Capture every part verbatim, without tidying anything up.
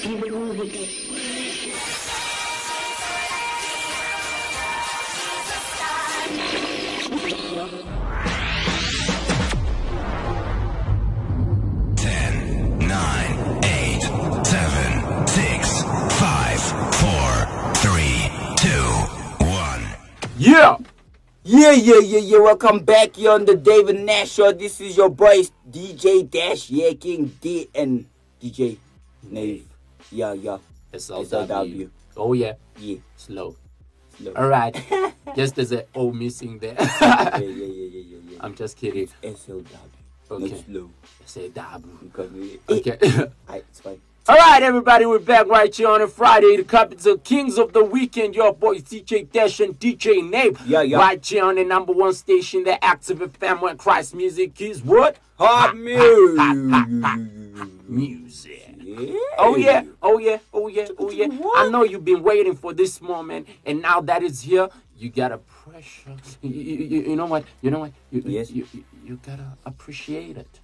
Ten, nine, eight, seven, six, five, four, three, two, one. Yeah! Yeah, yeah, yeah, yeah. Welcome back here on the David Nash Show. This is your boys, D J Dash, yeah, King D, and D J Nave. Yeah, yeah. S L W. Oh, yeah. Yeah. Slow. Slow. All right. Just there's an O missing there. yeah, yeah, yeah, yeah, yeah, yeah. I'm just kidding. S L W. Okay. Not slow. S L W. Because we, Okay. Alright, it's fine. All right, everybody, we're back right here on a Friday. The capital Kings of the Weekend. Your boys, D J Dash and D J Nave. Yeah, yeah. Right here on the number one station, the Active F M, where Christ music is what? Hot music. Music. Yeah. Oh yeah, oh yeah, oh yeah, oh yeah. What? I know you've been waiting for this moment, and now that it's here, you gotta pressure. You, you, you, you know what? You know what? You, Yes. you, you, you gotta appreciate it.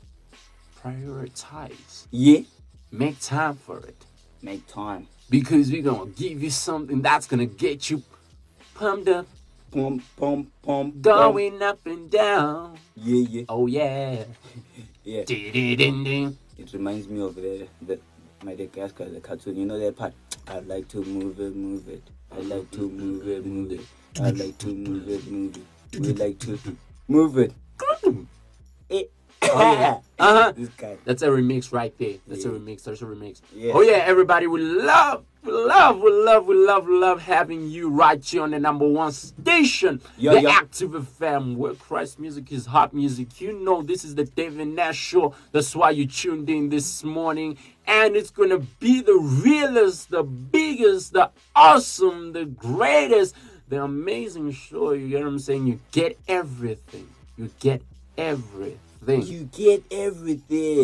Prioritize. Yeah. Make time for it. Make time. Because we're gonna give you something that's gonna get you pumped up, Pump, pump, pump. going up and down. Yeah, yeah. Oh yeah. Yeah. Ding-ding-ding-ding. It reminds me of the, the Madagascar, the cartoon. You know that part? I like to move it, move it. I like to move it, move it. I like to move it, move it. We like to move it. Eh. Oh, yeah. Uh-huh. This guy. That's a remix right there. That's Yeah. a remix. That's a remix. Yeah. Oh yeah, everybody, we love, we love, we love, we love, love having you right here on the number one station, Yeah, the yeah. Active F M, where Christ music is hot music. You know, this is the David Nash Show. That's why you tuned in this morning, and it's gonna be the realest, the biggest, the awesome, the greatest, the amazing show. You get what I'm saying? You get everything. You get everything. You get everything.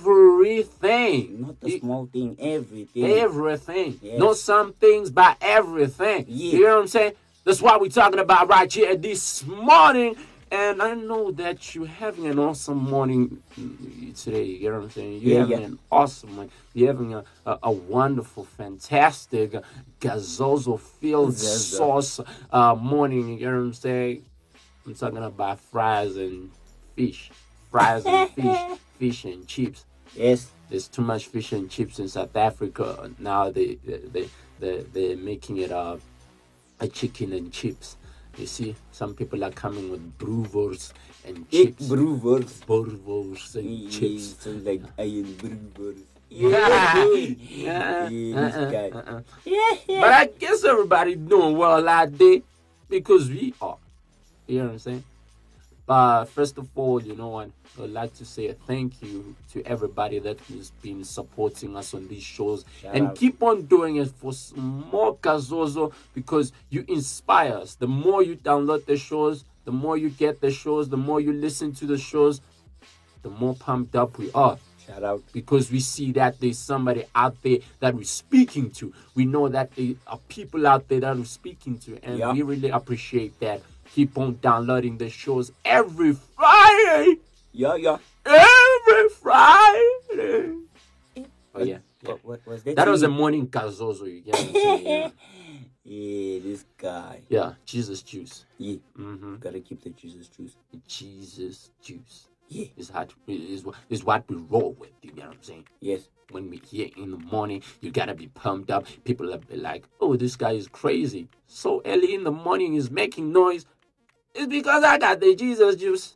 Everything. Not the You- small thing, everything. Everything. Yes. Not some things, but everything. Yeah. You know what I'm saying? That's what we're talking about right here this morning. And I know that you're having an awesome morning today. You know what I'm saying? You're Yeah, having yeah. an awesome one. You're having a, a, a wonderful, fantastic, gazozo-filled Gazo. sauce uh, morning. You know what I'm saying? I'm talking about fries and fish. Fries and fish. Fish and chips. Yes. There's too much fish and chips in South Africa. Now they they they they they're making it uh, a chicken and chips. You see, some people are coming with brewers and It chips. brewers. Brewers and Yeah, chips. sounds like iron brewers. Yeah. Yeah, this Uh-uh, guy. uh-uh. Yeah, yeah. But I guess everybody doing well out there because we are. You know what I'm saying? But first of all, you know what? I'd like to say a thank you to everybody that has been supporting us on these shows. Shout and out. keep on doing it for some more Kazozo because you inspire us. The more you download the shows, the more you get the shows, the more you listen to the shows, the more pumped up we are. Shout out. Because we see that there's somebody out there that we're speaking to. We know that there are people out there that we're speaking to. And Yeah. we really appreciate that. Keep on downloading the shows every Friday. Yeah, yeah. Every Friday. Oh, yeah. yeah. What, what was that? That was a thing? morning Kazozo. You get what I'm saying? Yeah. Yeah, this guy. Yeah, Jesus juice. Yeah. Mm-hmm. Gotta keep the Jesus juice. Jesus juice. Yeah. Is hard. Is what is what we roll with. You get what I'm saying? Yes. When we here in the morning, you gotta be pumped up. People will be like, "Oh, this guy is crazy." So early in the morning, he's making noise. It's because I got the Jesus juice.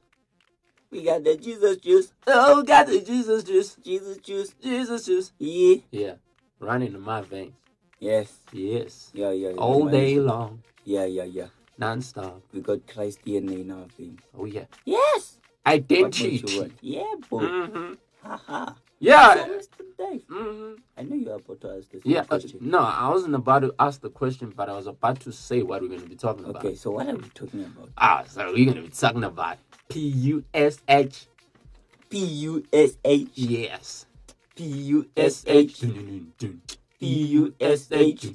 We got the Jesus juice. Oh, got the Jesus juice. Jesus juice. Jesus juice. Yeah. Yeah, running in my veins. Yes. Yes, Yeah, yeah. yeah. all Man, day listen. long, Yeah, yeah, yeah. non-stop. We got Christ D N A in our veins. Oh yeah, Yes. What identity. makes you what? Yeah, boy. Mm-hmm. Haha. Yeah. So, Mister Dave, Mm-hmm. I know you are about to ask this Yeah. uh, question. no, I wasn't about to ask the question, but I was about to say what we're gonna be talking about. Okay, so what are we talking about? Ah, so we're gonna be talking about P U S H. P U S H. Yes. P U S S H. H. P U S H.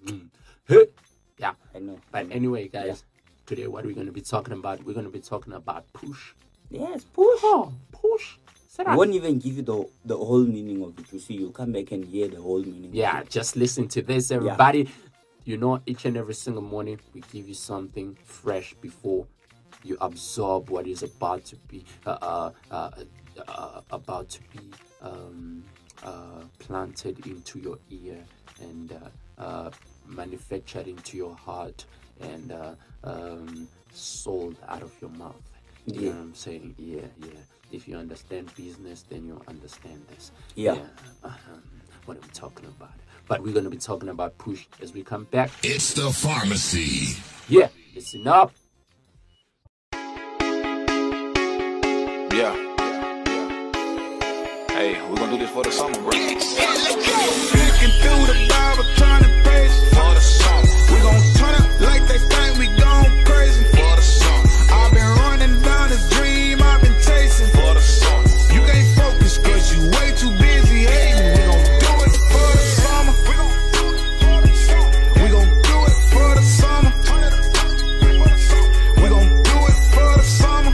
Yeah. I know. But anyway, guys, today what we're going to be talking about, we're going to be talking about push. Yes, push. Oh, push. Sit I down. won't even give you the the whole meaning of it. You see, you'll come back and hear the whole meaning. Yeah, of it. just listen to this, everybody. You know, each and every single morning we give you something fresh before you absorb what is about to be uh, uh, uh, uh, about to be um, uh, planted into your ear and uh, uh, manufactured into your heart and uh, um, sold out of your mouth. You Yeah. know what I'm saying? Yeah, yeah. If you understand business, then you understand this. Yeah. Uh-huh. What I'm talking about. But we're going to be talking about push as we come back. It's the pharmacy. Yeah, listen up. Yeah. Hey, we're gonna do this for the summer, bro. Flicking through the Bible, turning pages For the summer. We gon' turn up like they think we gone crazy. For the summer. I've been running down this dream I've been chasing. For the summer. You can't focus cause you way too busy hating. We gon' do it for the summer. We gon' do it for the summer. We gon' do it for the summer. We gon' do it for the summer.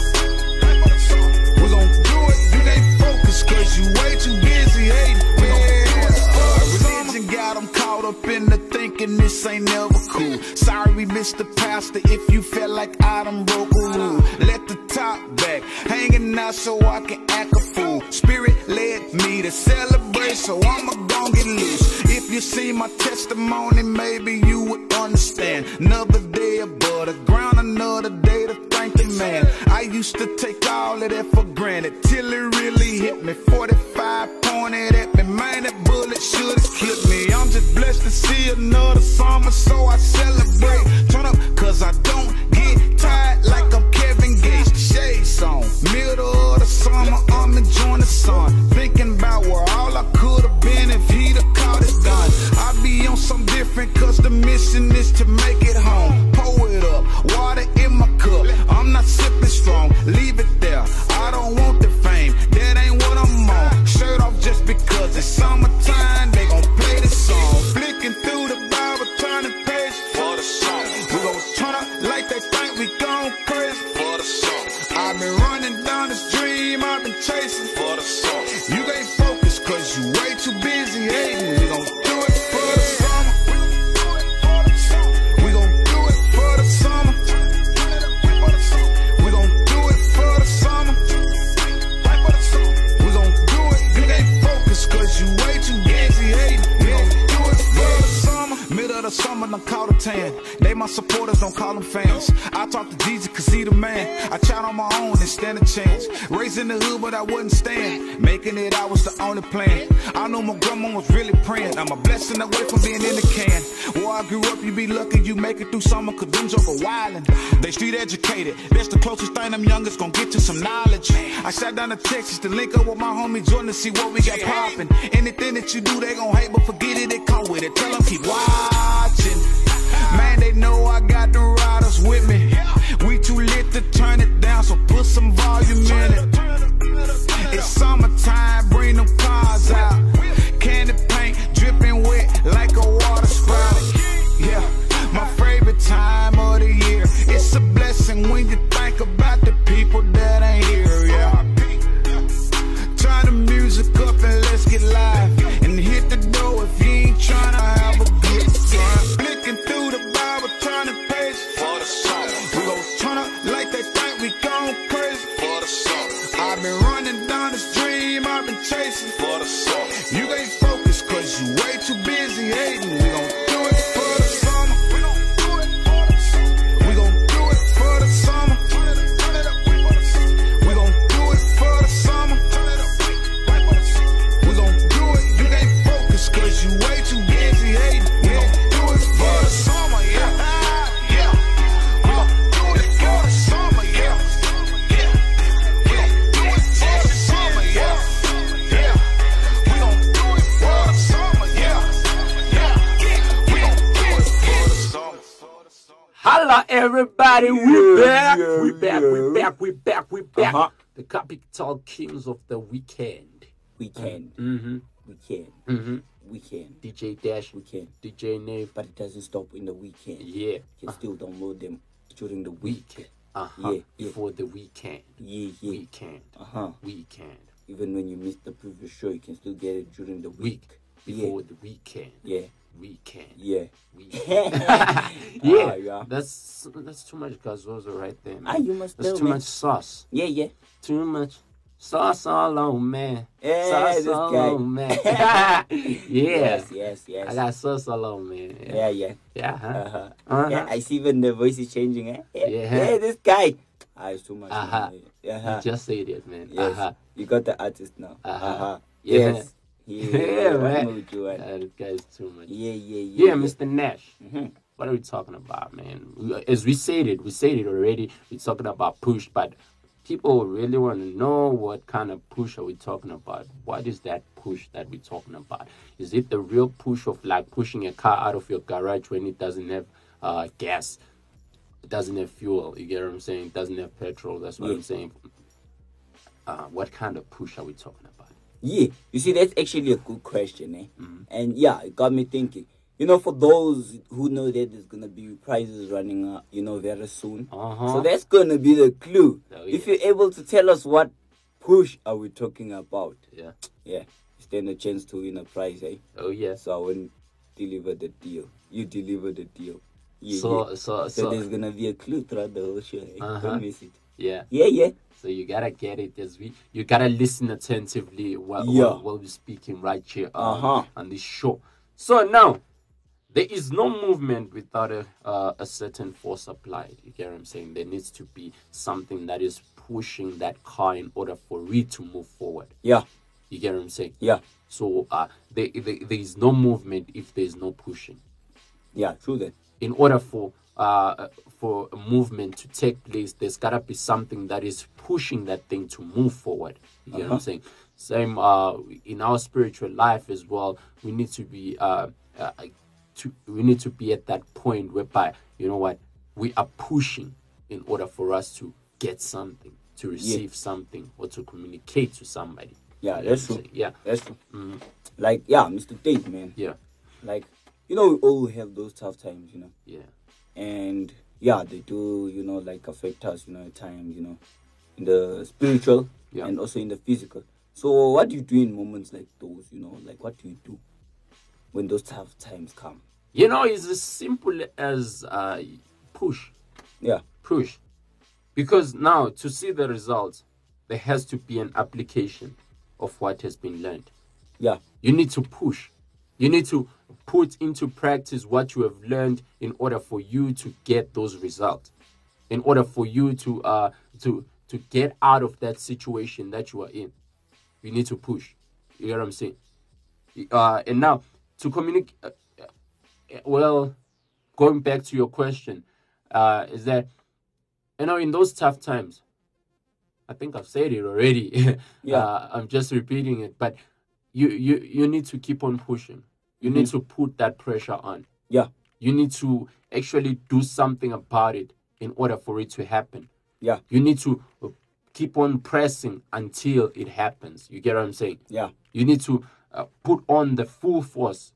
We gon' do it. You can't focus cause you way too busy hating. We gon' do it for the summer. Religion got them caught up in the thinking this ain't never cool. Sorry, Mister Pastor, if you felt like I done broke a rule. Let the top back, hanging out so I can act a fool. Spirit led me to celebrate, so I'ma gon' get loose. If you see my testimony, maybe you would understand. Another day above the ground, another day to thank the man. I used to take all of that for granted till it really hit me. forty-five pointed at me, man, that bullet should've killed me. I'm just blessed to see another summer, so I celebrate. Turn up, cause I don't get tired like I'm Kevin Gates. The shades on, middle of the summer, I'm enjoying the sun. Thinking about where all I could've been if he'd have caught it done. I be on some different, cause the mission is to make it home. Pour it up, water in my cup, I'm not sipping strong. Leave it there, I don't want the fame, that ain't what I'm on. Shirt off just because it's summertime, they gon' play this song. Flicking through the Bible, turning pages For the summer. we gon' turn up like they think we gone crazy. For the summer. I've been running down this dream I've been chasing. For the summer. You can't focus cause you way too busy hating. We gon' do it for the summer. We gon' do it for the summer. We gon' do it for the summer. We gon' do it. You can't focus cause you way too busy hating. We gon' do it for the summer. Middle of the summer, done caught a tan. They my supporters, don't call them fans. I talk to Jesus cause he the man. I tried on my own and stand a chance. Raised in the hood but I wouldn't stand. Making it out was the only plan. I know my grandma was really praying. I'm a blessing away from being in the can. Where I grew up, you be lucky you make it through summer cause them joker wildin'. They street educated, that's the closest thing them youngest gon' get to some knowledge. I shot down to Texas to link up with my homie Jordan to see what we got poppin'. Anything that you do, they gon' hate, but forget it, they come with it. Tell them keep watching. Man, they know I got the riders with me. We too lit to turn it down, so put some volume in it. It's summertime, bring them cars out. Candy paint dripping wet like a water spout. Yeah, my favorite time of the year. It's a blessing when you think about the people that ain't here. Yeah, turn the music up and let's get live. And hit the door if you ain't trying to have a good time. Flicking through the Bible, turning pages. For the summer. We gon' turn up like they think we gone crazy. For the summer. I've been running down this dream I've been chasing. For the summer. You ain't focused cause you way too busy hating. We gon' do it for the summer. We gon' do it for the summer. We gon' do it for the summer. We gon' do it for the summer. We gon' do it. You ain't focused cause you way too busy hating. We gon' do it for the summer, yeah. Yeah. We gon' do it for the summer, yeah. Yeah. We gon' do it for the summer, yeah. Yeah. We gon' do it for the summer, yeah. Yeah. We gon' do it for the summer. Holla, everybody. We Yeah, back. yeah, we back. yeah. We back. We back. We back. Uh-huh. The Capital Kings of the weekend. We can, Mm-hmm. we can, Mm-hmm. we can, D J Dash. we can. D J Nave. But it doesn't stop in the weekend. Yeah. You can still download them during the week. Weekend. Uh-huh. Yeah, yeah. Before the weekend. Yeah, yeah. Weekend. Uh-huh. Weekend. even when you miss the previous show, you can still get it during the week. Week before the weekend. Yeah. Weekend. Yeah. Weekend. Ah, yeah. yeah. That's that's too much gazozo right there, man. Ah, you must That's know, too man. much sauce. Yeah, yeah. Too much sauce all on, man. Yeah, sauce this all guy. on, man. yeah. Yes, yes, yes. I got sauce all on, man. Yeah. Yeah, yeah. Yeah, huh? Uh-huh. Uh-huh. Yeah, I see when the voice is changing. Eh? Yeah, Yeah. yeah, this guy. Ah, it's too much. Uh-huh. Man. Uh-huh. You just said it, man. Yes, Uh-huh. you got the artist now. Uh-huh. Uh-huh. Yeah. Yes. Yeah, Yeah, what man. mood you want? Uh, this guy is too much. Yeah, yeah, yeah. Yeah, Mister Nash. Mhm. What are we talking about, man? We- As we said it, we said it already. We're talking about push, but people really want to know what kind of push are we talking about? What is that push that we're talking about? Is it the real push of like pushing a car out of your garage when it doesn't have uh, gas? It doesn't have fuel. You get what I'm saying? It doesn't have petrol. That's what Yeah. I'm saying. Uh, what kind of push are we talking about? Yeah, you see, that's actually a good question, eh? Mm-hmm. And yeah, it got me thinking. You know, for those who know that there's gonna be prizes running up, you know, very soon. Uh-huh. So that's gonna be the clue. Oh, If yeah. you're able to tell us what push are we talking about, Yeah. yeah, you stand a chance to win a prize, eh? Oh, yeah. So I won't deliver the deal. You deliver the deal. Yeah, So, yeah. so, So, so, there's gonna be a clue throughout the whole show. Eh? Uh-huh. Don't miss it. yeah. Yeah, yeah. So you gotta get it as we, you gotta listen attentively while, Yeah. while, while we're speaking right here on, Uh-huh. on this show. So now, there is no movement without a uh, a certain force applied. You get what I'm saying? There needs to be something that is pushing that car in order for it to move forward. Yeah, You get what I'm saying? yeah, So uh, there, there, there is no movement if there is no pushing. yeah, true that. In order for uh, for a movement to take place, there's gotta be something that is pushing that thing to move forward. You get what I'm saying? Same uh, in our spiritual life as well. We need to be uh, uh, to we need to be at that point whereby, you know what, we are pushing in order for us to get something, to receive something, or to communicate to somebody. Yeah, You know that's what I'm true. saying? Yeah, That's true. Like, yeah, Mister Tate, man. yeah, Like, you know, we all have those tough times, you know. yeah. And yeah, they do, you know, like affect us, you know, at times, you know, in the spiritual Yeah. and also in the physical. So what do you do in moments like those, you know, like what do you do when those tough times come? You know, it's as simple as uh, push. Yeah, push because now to see the results there has to be an application of what has been learned. yeah, You need to push, you need to put into practice what you have learned in order for you to get those results, in order for you to uh to to get out of that situation that you are in. You need to push. You get what I'm saying? Uh and now to communicate uh, uh, well, going back to your question, uh is that, you know, in those tough times, I think I've said it already. Yeah. uh, I'm just repeating it, but you you you need to keep on pushing. You need to put that pressure on. yeah, You need to actually do something about it in order for it to happen. yeah, You need to uh, keep on pressing until it happens. You get what I'm saying? yeah, You need to uh, put on the full force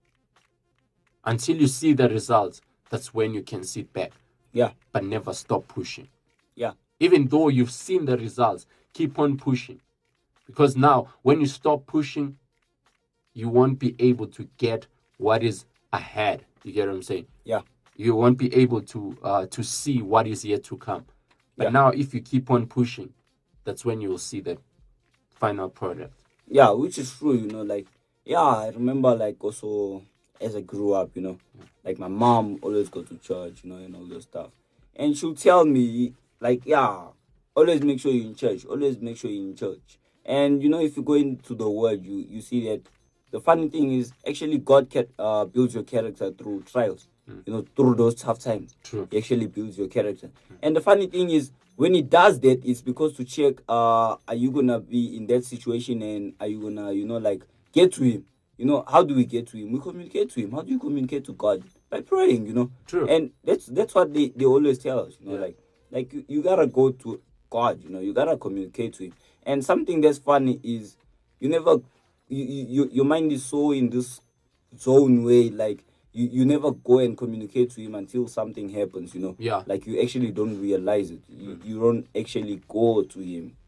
until you see the results. That's when you can sit back, yeah, but never stop pushing. yeah, Even though you've seen the results, keep on pushing. Because now, when you stop pushing, you won't be able to get what is ahead. You get what I'm saying? yeah, You won't be able to uh, to see what is yet to come. But Yeah. now, if you keep on pushing, that's when you will see the final product. yeah, which is true, you know, like, yeah, I remember, like, also, as I grew up, you know, like, my mom always go to church, you know, and all those stuff. And she'll tell me, like, yeah, always make sure you're in church, always make sure you're in church. And, you know, if you go into the word, you, you see that the funny thing is, actually, God can, uh, builds your character through trials, you know, through those tough times. True. He actually builds your character. And the funny thing is, when he does that, it's because to check, uh, are you gonna be in that situation and are you gonna, you know, like get to him? You know, how do we get to him? We communicate to him. How do you communicate to God? By praying, you know. True. And that's that's what they, they always tell us, you know, Yeah. like like you, you gotta go to God, you know, you gotta communicate to him. And something that's funny is you never you, you, you your mind is so in this zone way, like you, you never go and communicate to him until something happens, you know. Yeah. Like you actually don't realize it. You, you don't actually go to him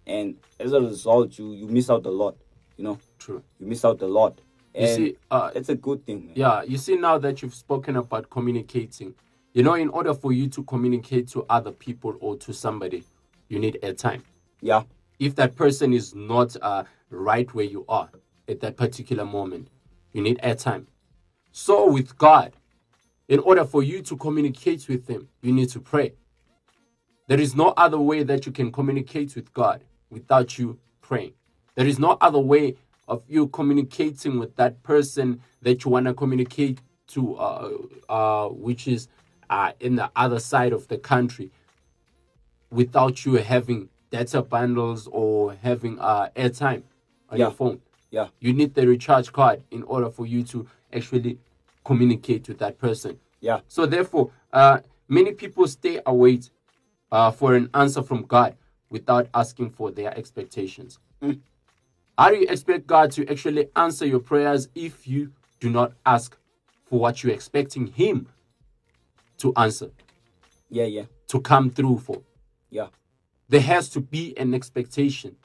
and as a result, you you miss out a lot. You know, True. you miss out a lot. You And see, uh, it's a good thing, man. yeah, you see now that you've spoken about communicating, you know, in order for you to communicate to other people or to somebody, you need airtime. Yeah, If that person is not uh, right where you are at that particular moment, you need airtime. So with God, in order for you to communicate with Him, you need to pray. There is no other way that you can communicate with God without you praying. There is no other way of you communicating with that person that you want to communicate to, uh, uh, which is uh, in the other side of the country, without you having data bundles or having uh, airtime on Yeah. your phone. yeah, You need the recharge card in order for you to actually communicate with that person. yeah, So therefore, uh, many people stay await uh, for an answer from God without asking for their expectations. Mm. How do you expect God to actually answer your prayers if you do not ask for what you're expecting Him to answer, yeah, yeah, to come through for? yeah, There has to be an expectation.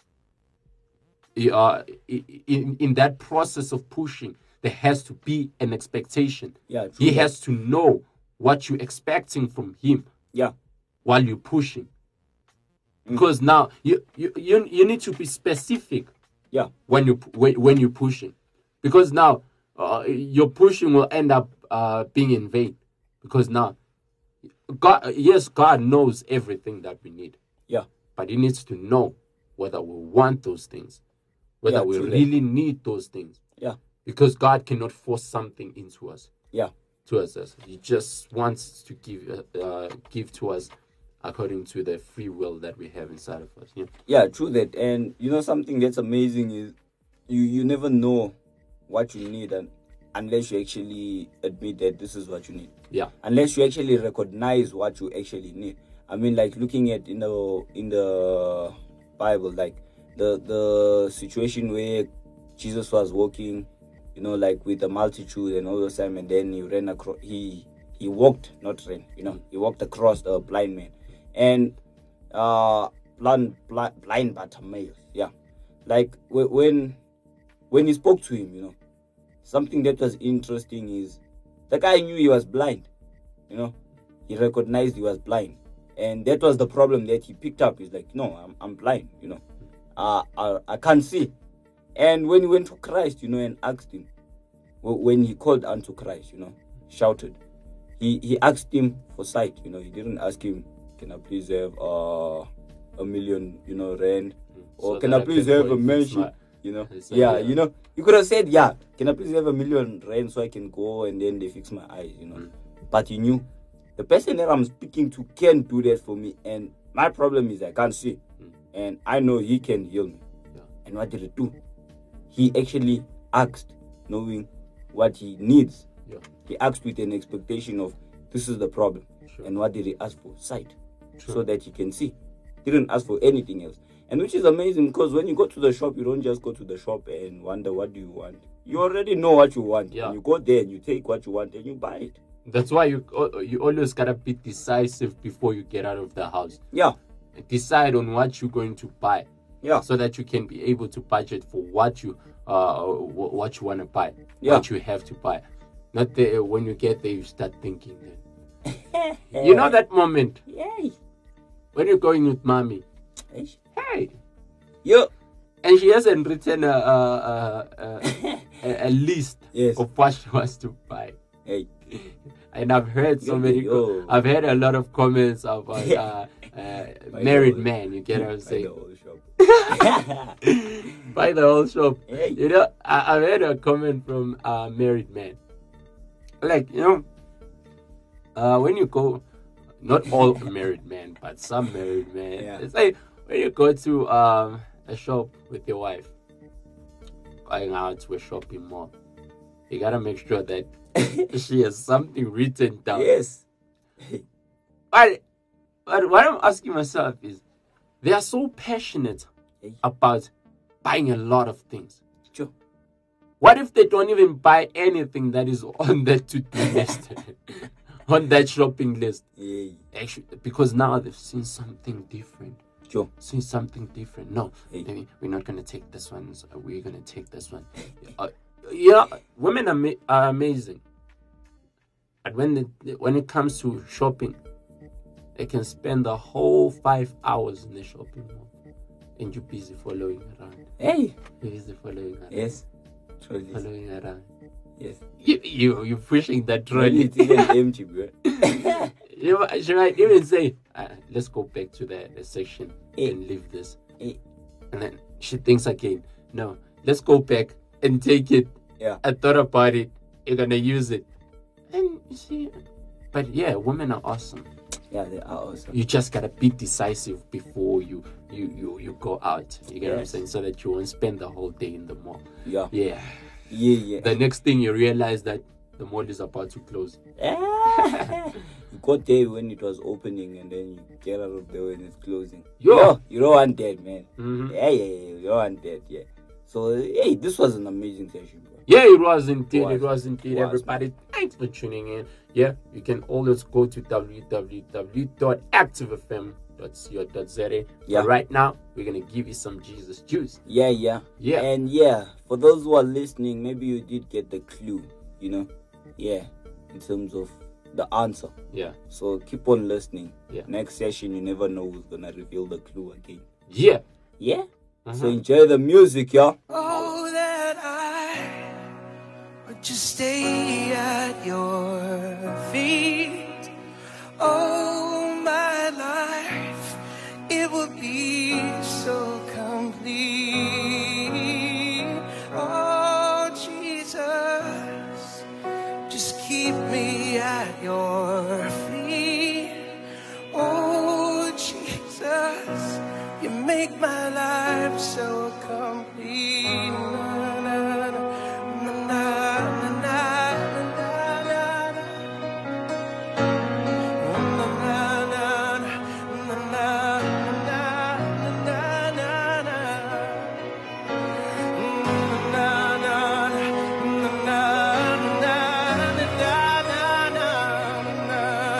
Uh, in, in that process of pushing, there has to be an expectation. yeah. True He that. has to know what you're expecting from Him Yeah, while you're pushing. Because now you, you you you need to be specific yeah, when you when, when you're pushing, because now uh, your pushing will end up uh, being in vain. Because now, God, yes, God knows everything that we need, yeah, but He needs to know whether we want those things, whether Yeah, we true that. really need those things. yeah, Because God cannot force something into us. yeah, To us, us. He just wants to give uh, give to us according to the free will that we have inside of us. Yeah. yeah. True that. And you know something that's amazing is you you never know what you need, and unless you actually admit that this is what you need. Yeah. Unless you actually recognize what you actually need. I mean, like looking at in the in the Bible, like the the situation where Jesus was walking, you know, like with the multitude and all those time, and then he ran across. He he walked, not ran. You know, he walked across the blind man, and uh, blind blind, blind Bartimaeus. Yeah, like wh- when when he spoke to him, you know, something that was interesting is the guy knew he was blind. You know, he recognized he was blind, and that was the problem that he picked up. He's like, no, I'm I'm blind. You know, uh, I I can't see. And when he went to Christ, you know, and asked him, wh- when he called unto Christ, you know, shouted, he he asked him for sight. You know, he didn't ask him, can I please have uh, a million, you know, rand, or So can that I I please can have go a and fix mansion, my- you know? He said, Yeah, yeah. you know, you could have said, yeah, can I please have a million rand so I can go and then they fix my eyes, you know? Mm. But he knew the person that I'm speaking to can do that for me, and my problem is I can't see, Mm. and I know he can heal me. Yeah. And what did he do? He actually asked, knowing what he needs. Yeah. He asked with an expectation of this is the problem. Sure. And what did he ask for? Sight, Sure. so that he can see. Didn't ask for anything else. And which is amazing, because when you go to the shop, you don't just go to the shop and wonder what do you want. You already know what you want. Yeah. And you go there and you take what you want and you buy it. That's why you uh, you always gotta be decisive before you get out of the house. Yeah, Decide on what you're going to buy, yeah, so that you can be able to budget for what you uh wh- what you want to buy, Yeah. what you have to buy. Not the, when you get there you start thinking then. You know that moment Yay. when you're going with mommy, Hey. hey, Yo. and she hasn't written a a, a, a, a, a list Yes. of what she wants to buy. Hey. And I've heard so Yo, many. yo. Co- I've heard a lot of comments about uh, uh, married God. men. You get what I'm Buy the saying? whole shop. Buy the whole shop. Hey. You know, I, I've heard a comment from a married man. Like, you know, uh, when you go, not all married men, but some married men. Yeah. It's like when you go to um, a shop with your wife, going out to a shopping mall, you gotta make sure that she has something written down. Yes. But, but what I'm asking myself is, they are so passionate Hey. about buying a lot of things. Sure. What if they don't even buy anything that is on that to-do list, on that shopping list? Yay. Actually, because now they've seen something different. Sure. See something different. No, Hey. maybe we're not gonna take this one. So we're gonna take this one. uh, yeah, women are, ma- are amazing. And when the, when it comes to shopping, they can spend the whole five hours in the shopping mall, and you're busy following around. Hey. You're busy following around. Yes. Trolley. Following around. Yes. You you you're pushing that Trolley. trolley. It's even empty, bro. You know, she might even say, uh, "Let's go back to the, the section Eh. and leave this." Eh. And then she thinks again, "No, let's go back and take it." Yeah. I thought about it. You're gonna use it, and you see. But yeah, women are awesome. Yeah, they are awesome. You just gotta be decisive before you you you, you go out. You get what I'm Yes. saying, so that you won't spend the whole day in the mall. Yeah. Yeah. Yeah, yeah. The next thing you realize that the mall is about to close. You got there when it was opening, and then you get out of there when it's closing. Yo. Yo, you don't want that, man. Mhm. Yeah, yeah, yeah. You don't want that, yeah. So, hey, this was an amazing session, bro. Yeah, it was indeed. Was. It was indeed. Was, Everybody, thanks for tuning in. Yeah, you can always go to w w w dot active f m dot co dot z a. Yeah. But right now, we're going to give you some Jesus juice. Yeah, yeah. Yeah. And yeah, for those who are listening, maybe you did get the clue, you know? Yeah, in terms of the answer. Yeah. So keep on listening. Yeah. Next session, you never know who's gonna reveal the clue again. Yeah. Yeah? Uh-huh. So enjoy the music, y'all. Oh, that I would just stay at your feet. Oh, my life, it would be so complete. Oh, Jesus, just keep me at your feet. Oh, Jesus, you make my life so complete. Na, na, na, na, na, na, na, na, na. Na, na, na, na, na, na, na, na, na. Na, na, na, na, na, na, na, na, na.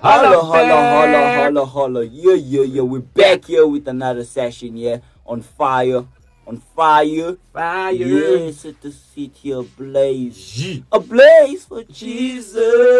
Holla, holla, holla, back. holla, holla. Yeah, yeah, yeah. We're back here with another session, yeah. On fire. On fire. Fire. Yes, set the city ablaze. Yeah. Ablaze for Jesus.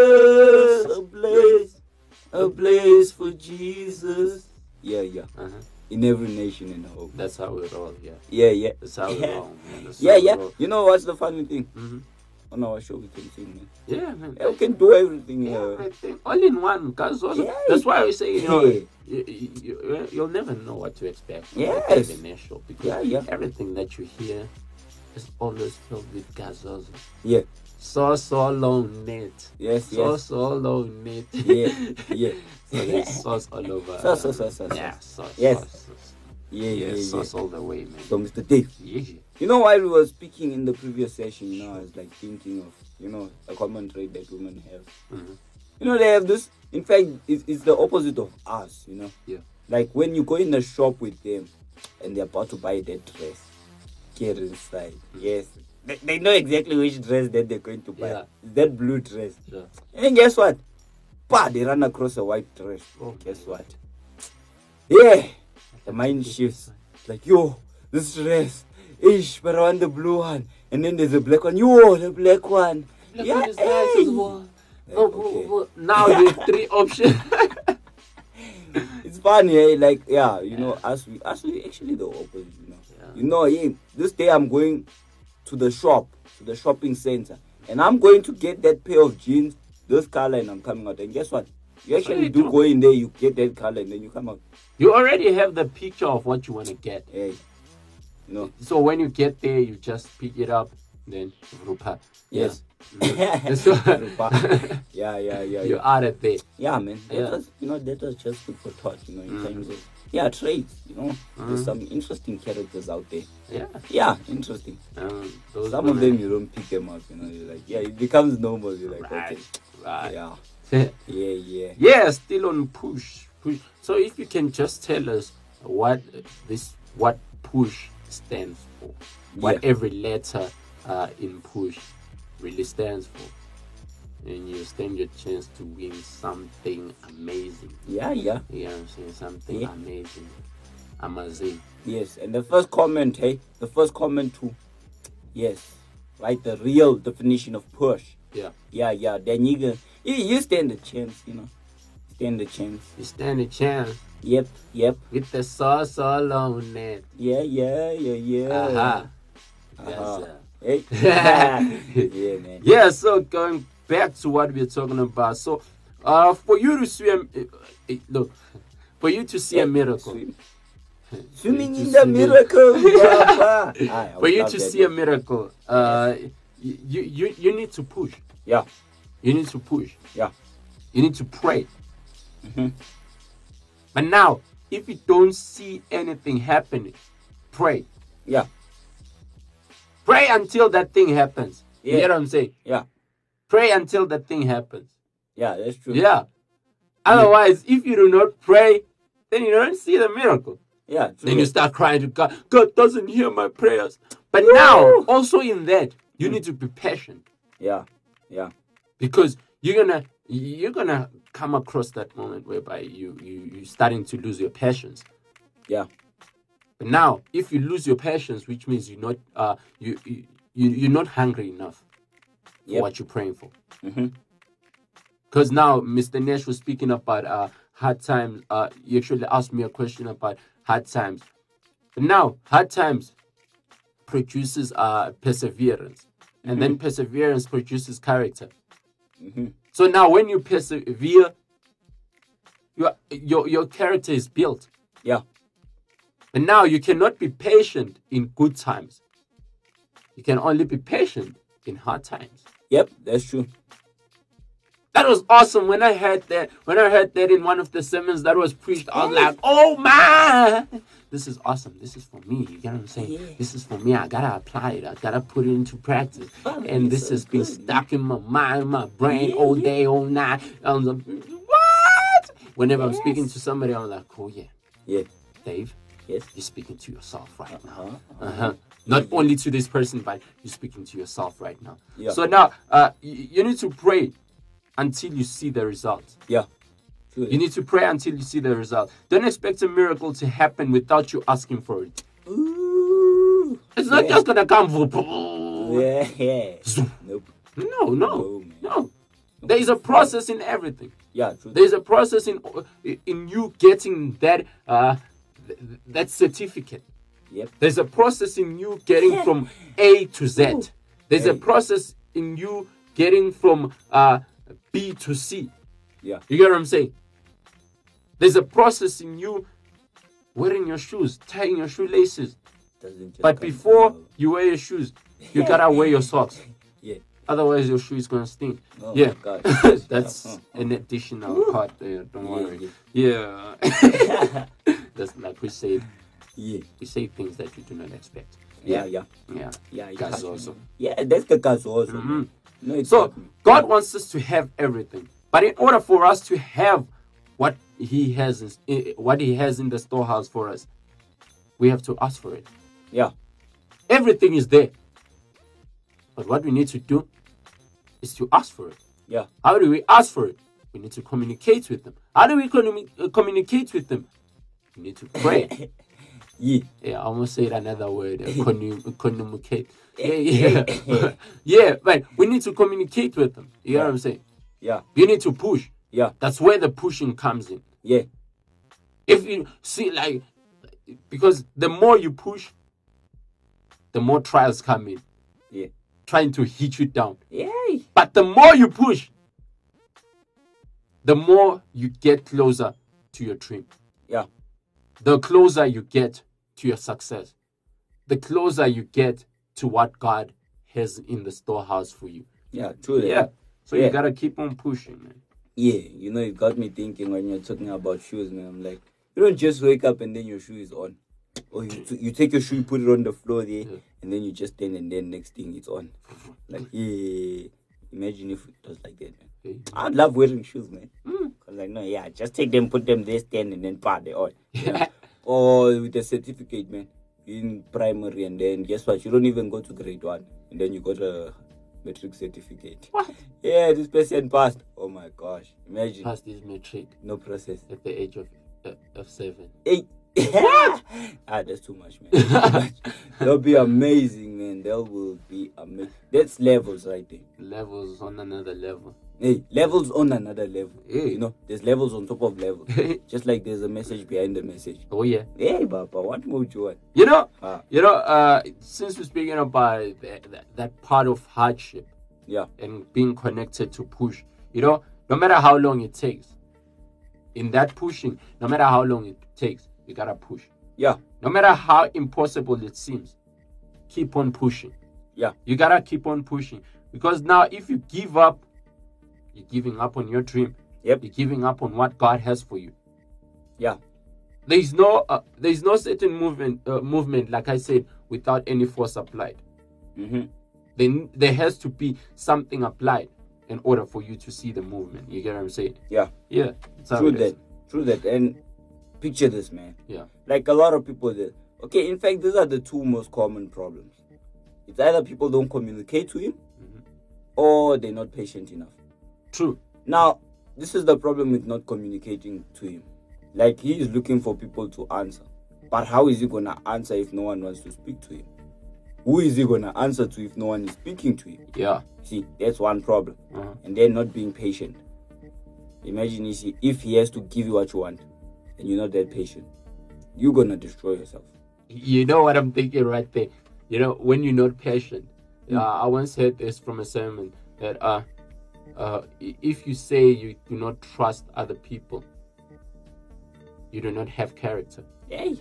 Ablaze. Ablaze for Jesus. Yeah, yeah. Uh-huh. In every nation in the whole. That's how we roll, yeah. Yeah, yeah. That's how we Yeah. roll, man. That's Yeah, how we yeah. roll. You know what's the funny thing? Mhm. On our show we can sing, man. Yeah, man. Yeah, we can do everything Yeah, here. everything. All in one, guys. Also, Yeah. that's why I say, you know, Yeah. you, you, you, you'll never know what to expect from Yes. the David Nash show because Yeah, yeah. everything that you hear is always filled with gazozo. Yeah. So, so low net. Yes, So, yes. so low net. Yeah, yeah. So there's sauce all over. Sauce, sauce, sauce, sauce, Yeah, sauce. sauce. Yes. Sauce, sauce. Yeah, Yeah, yeah, yeah. sauce all the way, man. So, Mister Dave, Yeah. you know, while we were speaking in the previous session, you know, I was like thinking of, you know, a common trait that women have. Mhm. You know, they have this, in fact, it's, it's the opposite of us, you know. Yeah. Like when you go in the shop with them and they're about to buy that dress, get inside. Yes. They, they know exactly which dress that they're going to buy. Yeah. That blue dress. Sure. And guess what? Bah, they run across a white dress. Oh, Guess what? Yeah. The mind shifts. Like, yo, this dress. Ish, but I want the blue one. And then there's a black one. Yo, the black one. Look yeah, at this nice as hey. well. Like, Oh, okay. oh, oh, now you have three options. It's funny, eh? Like, yeah, you know, as we, as we actually the opposite, you know. Yeah. You know, yeah, this day I'm going to the shop, to the shopping center, and I'm going to get that pair of jeans, this color, and I'm coming out. And guess what? You That's what actually you do do. go in there, you get that color, and then you come out. You already have the picture of what you want to get. Hey, you know. So when you get there, you just pick it up, then rupa. Yes. Yeah. That's what- yeah, yeah, yeah, You're yeah. out of there. Yeah, man. That Yeah. was, you know, that was just food for thought, you know, in Mhm. terms of, yeah, trades, you know. There's Mhm. some interesting characters out there. Yeah. Yeah, interesting. Um, those Some of women- them you don't pick them up, you know. You're like, yeah, it becomes normal. You're like, Right. okay, Right. yeah, Yeah. yeah, yeah. Yeah, still on push. Push. So if you can just tell us what this what push stands for, what Yeah. every letter uh, in push really stands for, and you stand your chance to win something amazing. Yeah, yeah. You know what I'm saying? Something Yeah. amazing. Amazing. Yes, and the first comment, hey, the first comment too. Yes, right, the real definition of push. Yeah. Yeah, yeah. Then you can, you, you stand a chance, you know. Stand a chance. You stand a chance Yep, yep. with the sauce all on it. Yeah, yeah, yeah, yeah. Aha. Uh-huh. Yes, sir. Hey. yeah, man. Yeah, so going back to what we're talking about. So, uh, for you to see a, uh, look, for you to see a miracle, Swim. for you Swimming to in see the a miracle. Baba. Ah, I for would you love to that, see a man. miracle, uh, you, you you need to push. Yeah, You need to push. yeah. You need to pray. Mhm. But now, if you don't see anything happening, pray. Yeah, Pray until that thing happens. You Yeah. get what I'm saying? yeah, Pray until that thing happens. yeah, that's true. Yeah. Otherwise, if you do not pray, then you don't see the miracle. Yeah, true. Then you start crying to God. God doesn't hear my prayers. But now, also in that, you need to be patient Yeah, yeah, because you're gonna you're gonna come across that moment whereby you you you starting to lose your patience. yeah, But now, if you lose your patience, which means you're not uh you you you- you're not hungry enough for Yep. what you're praying for. Mhm. Because now, Mister Nash was speaking about uh hard times. Uh, you actually asked me a question about hard times. But now, hard times produces uh perseverance, and then perseverance produces character. Mhm. So now, when you persevere, your your your character is built. yeah, But now you cannot be patient in good times. You can only be patient in hard times. yep, that's true. That was awesome. When I heard that, when I heard that in one of the sermons that was preached, I was like, "Oh man, this is awesome. This is for me." You get what I'm saying? Yeah. This is for me. I gotta apply it. I gotta put it into practice. Oh, And it's this so has been good. stuck in my mind, my brain, Yeah, all yeah. day, all night. I'm like, what? Whenever I'm speaking to somebody, I'm like, "Oh yeah, Yeah, Dave, yes. you're speaking to yourself right now." Uh-huh. Uh-huh. Not only to this person, but you're speaking to yourself right now. Yeah. So now, uh, y- you need to pray until you see the results. Yeah, True You that. need to pray until you see the result. Don't expect a miracle to happen without you asking for it. Ooh. It's not yeah. just gonna come for. Yeah, yeah. Nope. No, no, No, man. no. There is a process in everything. Yeah, true. There is a process in in you getting that uh th- that certificate. Yep. There's a process in you getting from A to Z. There's a Hey. process in you getting from uh, B to C. Yeah. You get what I'm saying? There's a process in you wearing your shoes, tying your shoelaces. Doesn't just But come before from you wear your shoes, you gotta wear your socks. Yeah. Otherwise, your shoe is gonna stink. Oh yeah, my God. that's Uh, uh. an additional part there. Don't Yeah, worry. Yeah, that's like we say. Yeah. We say things that you do not expect. Yeah, yeah. Yeah. Yeah, you Guys catch me, also. man. Yeah, that's the guys also. Mhm. man. No, it's So not me. God wants us to have everything, but in order for us to have what He has, in, eh, what He has in the storehouse for us, we have to ask for it. Yeah. Everything is there, but what we need to do is to ask for it. Yeah. How do we ask for it? We need to communicate with them. How do we commu- uh, communicate with them? We need to pray. Yeah. Yeah, I almost said another word. Uh, commu- communicate. Yeah, yeah. yeah, but we need to communicate with them. You know what I'm saying? Yeah. You need to push. Yeah. That's where the pushing comes in. Yeah. If you see, like, because the more you push, the more trials come in, Yeah. trying to hit you down. Yay. But the more you push, the more you get closer to your dream. Yeah. The closer you get to your success. The closer you get to what God has in the storehouse for you. Yeah, true. that. Yeah. So Yeah. you gotta keep on pushing, man. Yeah, you know, it got me thinking when you're talking about shoes, man. I'm like, you don't just wake up and then your shoe is on. Or you, t- you take your shoe, you put it on the floor there, Yeah. and then you just stand and then next thing it's on. Like, yeah. Imagine if it was like that, man. Okay. I'd love wearing shoes, man. Mm. Cause like, no, yeah, just take them, put them there, stand, and then part they on. You know? Yeah. Or with a certificate, man. In primary, and then guess what? You don't even go to grade one, and then you got a metric certificate. What? Yeah, this person passed. Oh my gosh! Imagine Past this matric no process. at the age of uh, of seven. Eight. ah, that's too much, man. That's too much. They'll be amazing, man. They will be amazing. That's levels right there. Levels on another level. Hey, levels on another level. Hey. You know, there's levels on top of levels. Just like there's a message behind the message. Oh yeah. Hey, Papa, what more do you want? You know, Ah, you know. Uh, since we're speaking about that, that, that part of hardship yeah, and being connected to push, you know, no matter how long it takes, in that pushing, no matter how long it takes, you gotta push. yeah, No matter how impossible it seems, keep on pushing. yeah, You gotta keep on pushing, because now if you give up, you're giving up on your dream. Yep. You're giving up on what God has for you. yeah, There is no, uh, there is no certain movement, uh, movement, like I said, without any force applied. mm-hmm. Then there has to be something applied in order for you to see the movement. You get what I'm saying? yeah. Yeah. That's how True it is. that. True that. And picture this, man. Yeah. Like a lot of people that. Okay, in fact, these are the two most common problems. It's either people don't communicate to him, Mhm. or they're not patient enough. True. Now, this is the problem with not communicating to him. Like, he is looking for people to answer. But how is he going to answer if no one wants to speak to him? Who is he going to answer to if no one is speaking to him? Yeah. See, that's one problem. Uh-huh. And then not being patient. Imagine if he, if he has to give you what you want and you're not that patient, you're going to destroy yourself. You know what I'm thinking right there? You know, when you're not patient. Mm. Uh, I once heard this from a sermon that uh, uh, i- if you say you do not trust other people, you do not have character. Hey.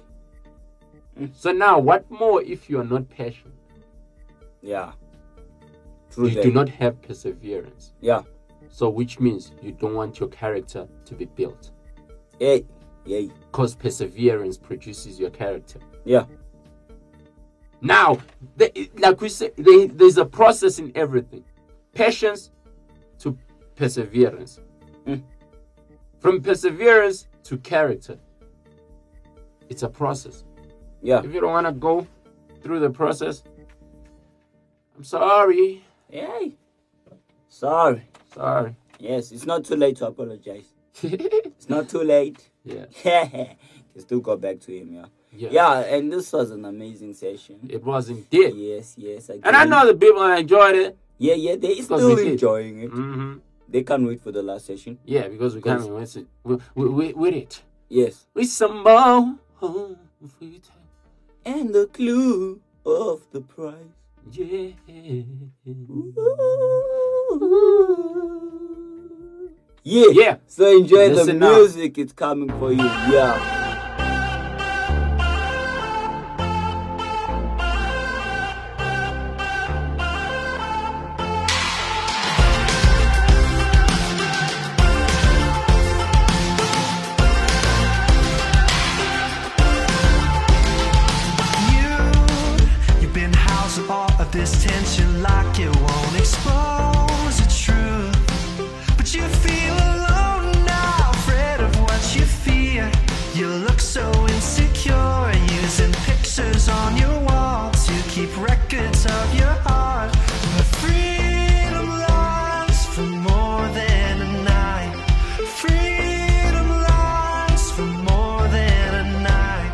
So now, what more if you are not patient? Yeah. True You that. do not have perseverance. Yeah. So which means you don't want your character to be built. Hey. Hey. Because perseverance produces your character. Yeah. Now, the, like we said, there- there's a process in everything. Patience to perseverance. Mm. From perseverance to character. It's a process. Yeah. If you don't want to go through the process, I'm sorry. Hey. Sorry. Sorry. Yes, it's not too late to apologize. It's not too late. Yeah. You still got back to him, yeah. Yeah. Yeah, and this was an amazing session. It was indeed. Yes, yes. Again. And I know the people enjoyed it. Yeah, yeah, they Because still we did. enjoying it. Mm-hmm. They can't wait for the last session. Yeah, because we Because- can't with it. With, with, with it. Yes. With some more. Oh, for you to- And the clue of the prize. Yeah. Yeah. Yeah. So enjoy the Listen now. music. It's coming for you. Yeah. You, you've been housing all of this tension like it won't expose the truth. But you feel alone now, afraid of what you fear. You look so insecure, using pictures on your wall to keep records of your heart. But freedom longs for more than a night. Freedom longs for more than a night.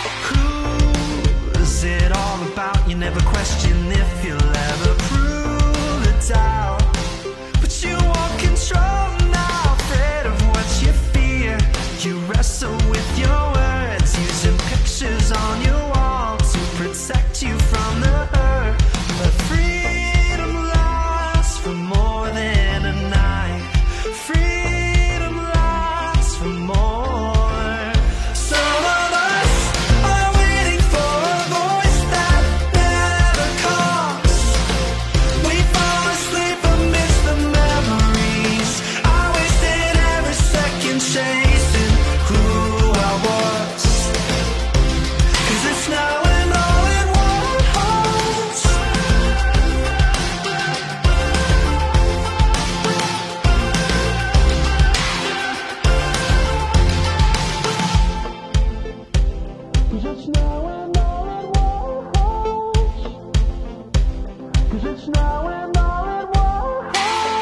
Who's it all about? You never question if you'll ever prove the doubt. But you want control now, afraid of what you fear. You wrestle with your words, using pictures on your wall to protect you from the hurt. But freedom lasts for more than a night. Freedom lasts for more. Some of us are waiting for a voice that never comes. We fall asleep amidst the memories. I wasted every second chasing who I was. 'Cause it's now and all it wants. Cause it's now and all it wants. Cause it's now and all it wants.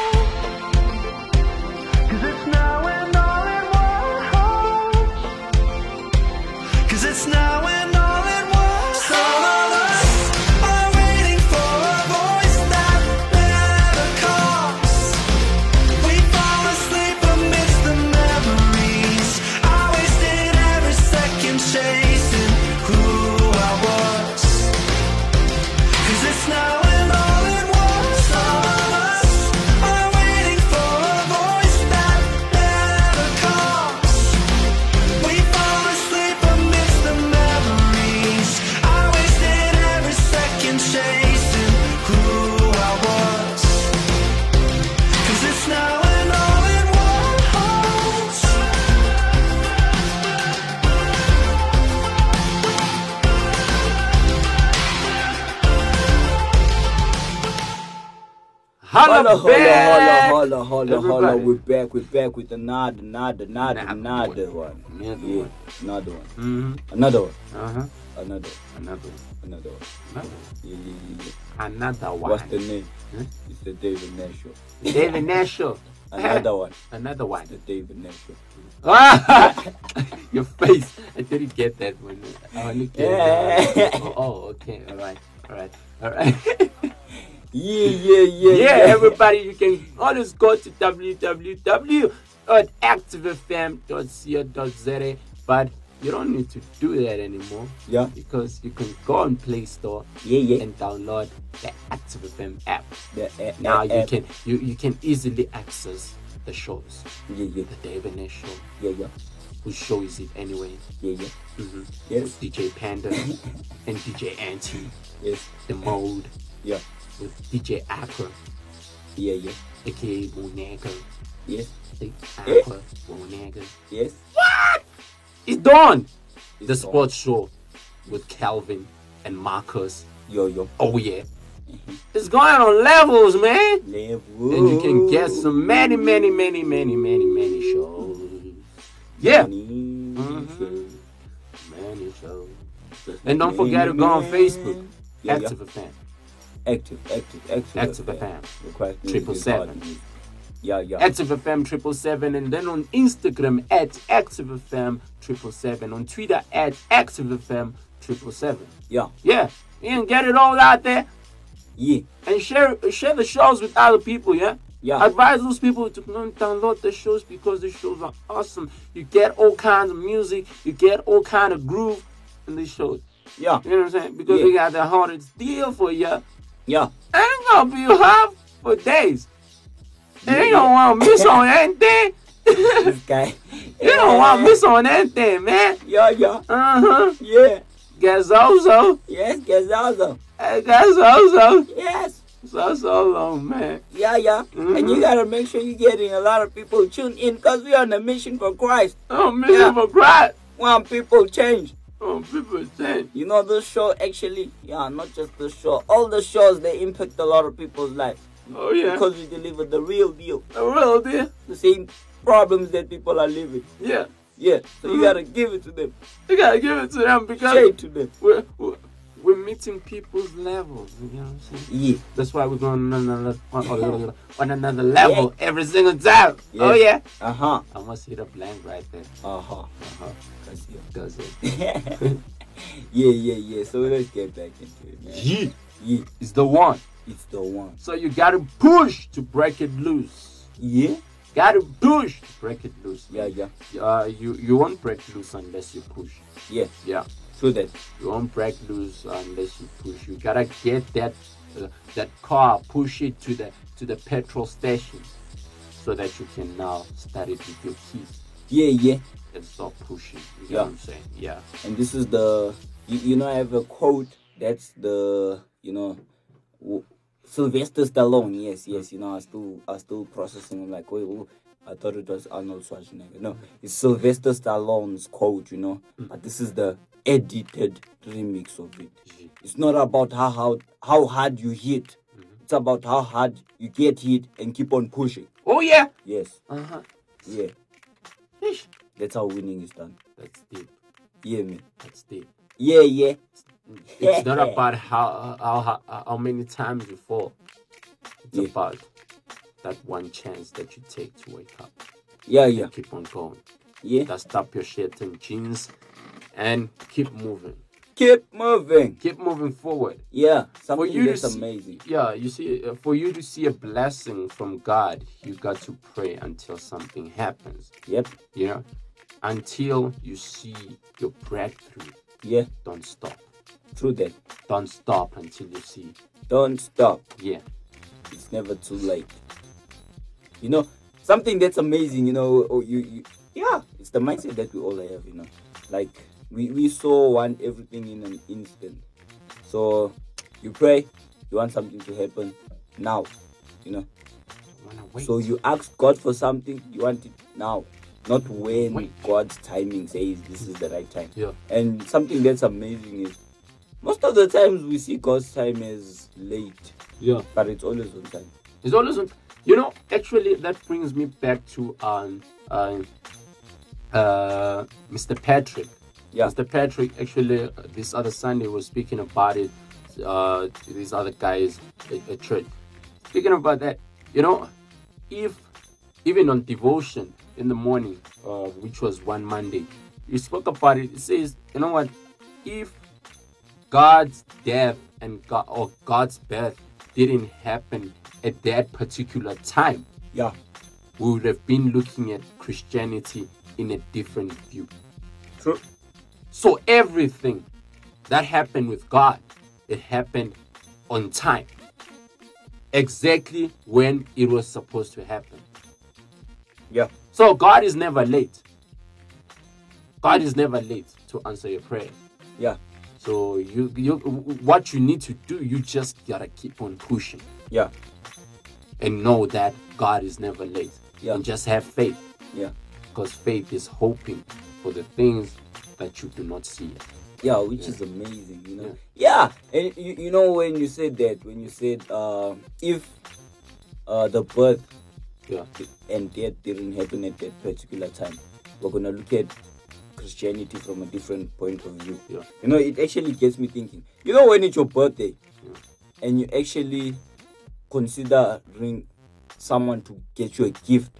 Cause it's now and all it wants. Cause it's now and all it wants. Some of us are waiting for a voice that never comes. We fall asleep amidst the memories. I wasted every second chasing who I was. 'Cause it's now and all it wants. Some of us are waiting for a voice that never comes. We fall asleep amidst the memories. I wasted every second chasing who I was. 'Cause it's now and all it wants. Holla, Holla, back! holla, holla, holla, holla. Everybody. We're back, we're back with another, another, another, Another another one. one. Another Yeah, one. another one. Mm-hmm. Another one. Uh-huh. Another, Another one. another one. Another Yeah, yeah, yeah, yeah. one. Another one. What's the name? Huh? It's the David Nash Show. David Nash Show. Another one. Another one. The David Nash Show. Ah! Your face. I didn't get that one. I only get Yeah. oh, oh, okay. All right. All right. All right. Yeah, yeah, yeah, yeah, everybody, you can always go to w w w dot active f m dot co dot z a, but you don't need to do that anymore. Yeah. Because you can go on Play Store Yeah, yeah. and download the Active F M app. The, uh, Now uh, you uh, can you, you can easily access the shows. Yeah, yeah, The David Nash Show. yeah, yeah, Whose show is it anyway? yeah, yeah. Mm-hmm. Yes, D J Panda and D J Anti. yes, The Mode yeah, with D J Aqua, yeah, yeah, aka Monaga. yes, The Aqua Monaga. yes. It's done. It's The on. sports show with Calvin and Marcus. Yo, yo. Oh yeah. It's going on levels, man. Level. And you can get some many, many, many, many, many, many shows. Yeah. Many Mhm. shows. Many shows. And don't forget to go on Facebook. Yeah, yeah. Active F M. Active, active, active. Active F M. Request music Triple is seven. hard music. Yeah, yeah. Active F M triple seven, and then on Instagram at Active F M triple seven, on Twitter at Active F M triple seven. Yeah, Yeah, you can get it all out there yeah, and share share the shows with other people. Yeah. yeah. Advise those people to go and download the shows because the shows are awesome. You get all kinds of music, you get all kind of groove in these shows. Yeah, You know what I'm saying? Because Yeah. we got the hardest deal for you. yeah. Ain't gonna be hard for days. And you don't want to miss on anything. This guy. You don't want to miss on anything, man. Yeah, yeah, Uh huh. yeah. Gazozo. Yes, Gazazo. Hey, Gazozo. Yes. So, so long, man. Yeah, yeah. Mhm. And you gotta make sure you're getting a lot of people tuned in because we're on a mission for Christ. Oh, man, Yeah. for Christ. Want people change. Oh, people saying. You know, this show actually, yeah, not just this show. All the shows, they impact a lot of people's lives. Oh, yeah. Because we deliver the real deal. The real deal. The same problems that people are living. Yeah. Yeah. So you Mhm. gotta give it to them. You gotta give it to them because Say it to them. we're, we're, we're meeting people's levels. You know what I'm saying? Yeah. That's why we're going on another, on, on, on another level every single time. Yeah. Oh, yeah. Uh-huh. I almost hit a blank right there. Uh-huh. Uh-huh. Cause yeah. Does it? yeah, yeah, yeah. So let's get back into it, man. Yeah. Yeah. It's the one. It's the one. So you gotta push to break it loose. Yeah? Gotta push to break it loose. Yeah, yeah. Uh, you, you won't break loose unless you push. Yeah. Yeah. True that. You won't break loose unless you push. You gotta get that uh, that car, push it to the to the petrol station, so that you can now start it with your keys Yeah, yeah. and start pushing. You know Yeah. what I'm saying? Yeah. And this is the, you, you know, I have a quote that's the, you know, w- Sylvester Stallone. Yes, yes. You know, I still, I still processing. I'm like, wait, oh, I thought it was Arnold Schwarzenegger. No, it's Sylvester Stallone's quote. You know, but this is the edited remix of it. It's not about how how how hard you hit. It's about how hard you get hit and keep on pushing. Oh yeah. Yes, Uh huh. yeah. That's how winning is done. That's deep. Yeah, man. That's deep. Yeah, yeah. It's not about how how how, how many times you fall. It's Yeah. about that one chance that you take to wake up. Yeah, And yeah. keep on going. Yeah. Dust up your shirt and jeans and keep moving. Keep moving. Keep moving forward. Yeah, For something you to that's see- amazing. Yeah, you see, uh, for you to see a blessing from God, you got to pray until something happens. Yep. You know, until you see your breakthrough. Yeah, Don't stop. true that. Don't stop until you see. Don't stop. Yeah. It's never too late. You know, something that's amazing, you know, oh, you, you yeah, it's the mindset that we all have, you know. Like we, we so want everything in an instant. So you pray, you want something to happen now, you know. Wanna wait. So you ask God for something, you want it now, not when Wait. God's timing says this is the right time. Yeah. And something that's amazing is most of the times we see God's time as late, Yeah. but it's always on time. It's always on. You know, actually, that brings me back to um uh, uh Mister Patrick. Yeah. Mister Patrick actually uh, this other Sunday was speaking about it. Uh, to these other guys at, at church, speaking about that. You know, if even on devotion in the morning, uh, which was one Monday, he spoke about it. It says, you know what, if God's death and God or God's birth didn't happen at that particular time, Yeah. we would have been looking at Christianity in a different view. True. So everything that happened with God, it happened on time. Exactly when it was supposed to happen. Yeah. So God is never late. God is never late to answer your prayer. Yeah. So you you what you need to do, you just gotta keep on pushing Yeah. and know that God is never late. Yeah. And just have faith. Yeah. Because faith is hoping for the things that you do not see yet. Yeah, which is amazing, you know. Yeah, and you, you know when you said that, when you said uh, if uh, the birth Yeah. and death didn't happen at that particular time, we're gonna look at Christianity from a different point of view. Yeah. You know, it actually gets me thinking. You know, when it's your birthday, and you actually considering someone to get you a gift.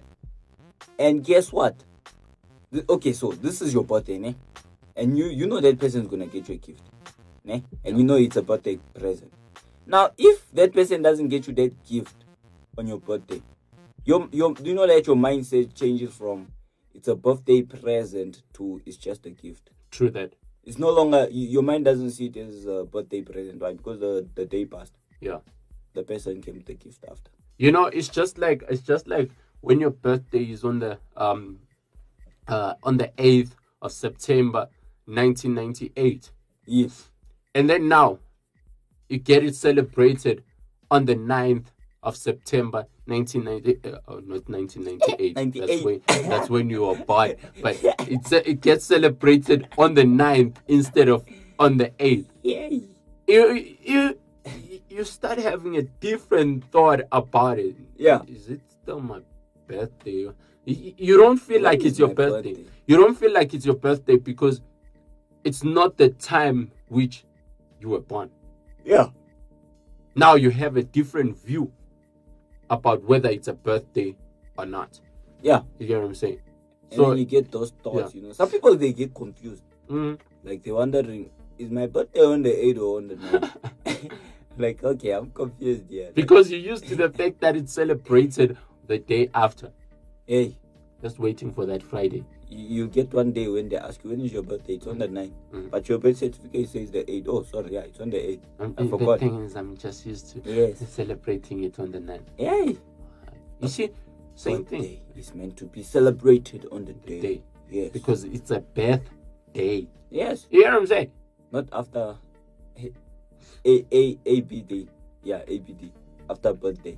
And guess what? Th- Okay, so this is your birthday, ne? And you you know that person is gonna get you a gift, ne? And you know it's a birthday present. Now, if that person doesn't get you that gift on your birthday, your your do you know that your mindset changes from it's a birthday present to it's just a gift. True that. It's no longer y- your mind doesn't see it as a birthday present, right? Because the, the day passed, Yeah. the person came with the gift after. You know, it's just like it's just like when your birthday is on the um uh on the eighth of September nineteen ninety-eight. Yes. And then now you get it celebrated on the ninth of September nineteen ninety uh, oh, not nineteen ninety-eight. That's ninety-eight. when that's when you were born. But it's a, it gets celebrated on the ninth instead of on the eighth. Yay. You you you start having a different thought about it. Yeah. Is it still my birthday? You, you don't feel When like is it's your my birthday. birthday? You don't feel like it's your birthday because it's not the time which you were born. Yeah. Now you have a different view about whether it's a birthday or not. Yeah. You get what I'm saying? And So then you get those thoughts, yeah. you know. Some people they get confused. mm, Like they're wondering, is my birthday on the eighth or on the ninth? Like, okay, I'm confused here. Like, because you're used to the fact that it's celebrated the day after. hey, Just waiting for that Friday. you, you get one day when they ask you when is your birthday, it's on the ninth. Mm. But your birth certificate says the eighth. Oh, sorry, yeah, it's on the eighth. Um, I the forgot. thing is, I'm just used to Yes. celebrating it on the ninth. Hey, You see, same thing. birthday is meant to be celebrated on the day. Day. Yes. Because it's a birthday. yes, You hear what I'm saying? not after a a a, A B D. Yeah, A B D after birthday.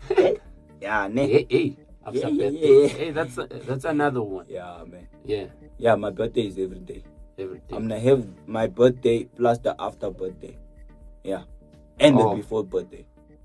yeah, ne? Hey, hey. After Yeah, yeah, birthday. yeah. Hey, that's a, that's another one. Yeah, man. Yeah, Yeah, my birthday is every day. every day. I'm gonna have my birthday plus the after birthday. Yeah. And Oh. the before birthday.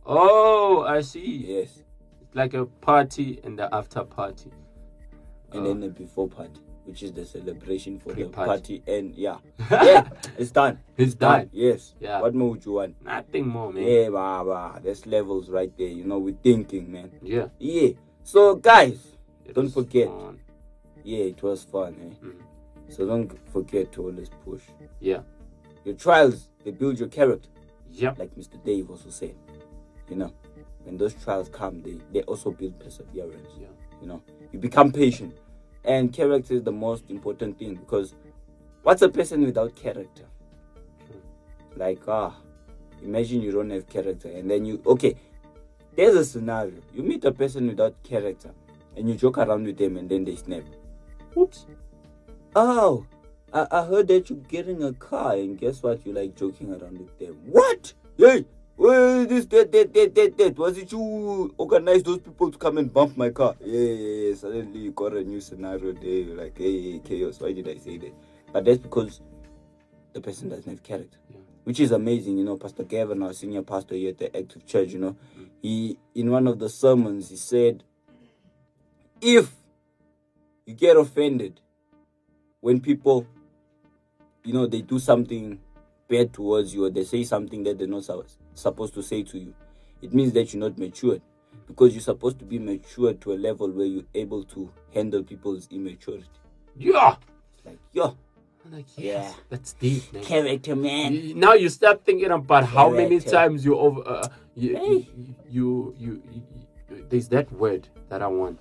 Oh, I see. Yes. It's like a party and the after party. And Oh. then the before party, which is the celebration for the Pre-party. party. And yeah. yeah. It's done. It's done. Yes. Yeah. What more would you want? Nothing more, man. Yeah, bah, bah. There's levels right there. You know, we're thinking, man. Yeah. Yeah. So guys, It don't was forget. fun. Yeah, it was fun, eh? Mm. So don't forget to always push. Yeah. Your trials, they build your character. Yep. Like Mister Dave also said. You know, when those trials come, they, they also build perseverance. Yeah. You know, you become patient. And character is the most important thing, because what's a person without character? Like, ah, imagine you don't have character and then you, okay, there's a scenario. You meet a person without character and you joke around with them and then they snap. Oops. Oh, I, I heard that you're getting a car, and guess what? You like joking around with them. What? Hey, well, this, that, that, that, that, that. Was it you who organized those people to come and bump my car? Yeah, yeah, yeah. Suddenly you got a new scenario there. You're like, hey, chaos. Why did I say that? But that's because the person doesn't have character. Yeah. Which is amazing, you know. Pastor Gavin, our senior pastor here at the Active Church, you know, Mm. he, in one of the sermons, he said, if you get offended when people, you know, they do something bad towards you, or they say something that they're not su- supposed to say to you, it means that you're not matured, because you're supposed to be matured to a level where you're able to handle people's immaturity. Yeah. Like, yo, I'm like, yes, Yeah. that's deep, man. character, man. Y- Now you start thinking about how many Character. times you over uh, you, Hey. you, you, you, you, you there's that word that I want.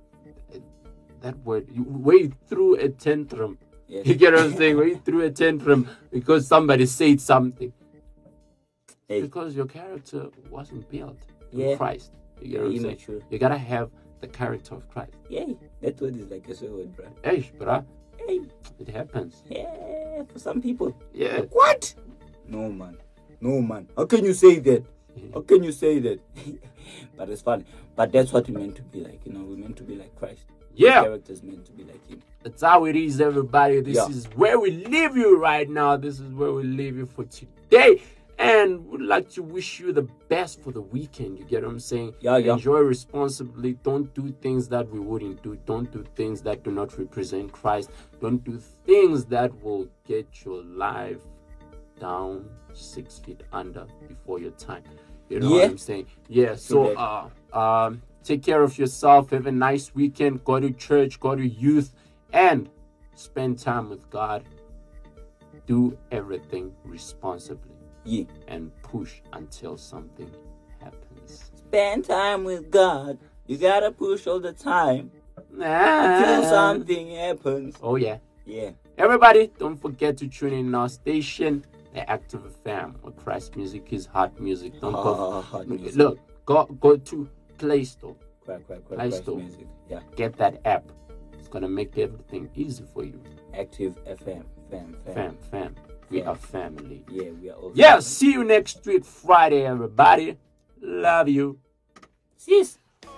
That word you, where you threw a tantrum. Yes. You get what I'm saying? Where you threw a tantrum because somebody said something. Hey. Because your character wasn't built in Yeah. Christ. You get what I'm saying? Immature. You gotta have the character of Christ. Yay, that word is like a swear word, bro. Hey, bruh, Hey, it happens. yeah, for some people. Yeah. Like, what? No, man. No, man. How can you say that? How can you say that? But it's funny. But that's what we're meant to be like. You know, we're meant to be like Christ. Yeah. Character's meant to be like Him. That's how it is, everybody. This Yeah. is where we leave you right now. This is where we leave you for today. And we'd like to wish you the best for the weekend. You get what I'm saying? Yeah, yeah. Enjoy responsibly. Don't do things that we wouldn't do. Don't do things that do not represent Christ. Don't do things that will get your life down six feet under before your time. You know Yeah. what I'm saying? Yeah. So, that. uh, um, Take care of yourself. Have a nice weekend. Go to church, go to youth, and spend time with God. Do everything responsibly. Yeah. And push until something happens. Spend time with God. You gotta push all the time Nah. until something happens. Oh, yeah. Yeah. Everybody, don't forget to tune in our station, the Active F M, where Christ music is hot music. Don't Oh, go. hot music. Look, go go to Play Store. Quack, quack, quack, Play quack Store. music. Yeah. Get that app. It's gonna make everything easy for you. Active F M. Fam, fam. Fam, fam. We Yeah. are family. Yeah, we are all. Yeah, family. see you next week, Friday, everybody. Love you. Sis.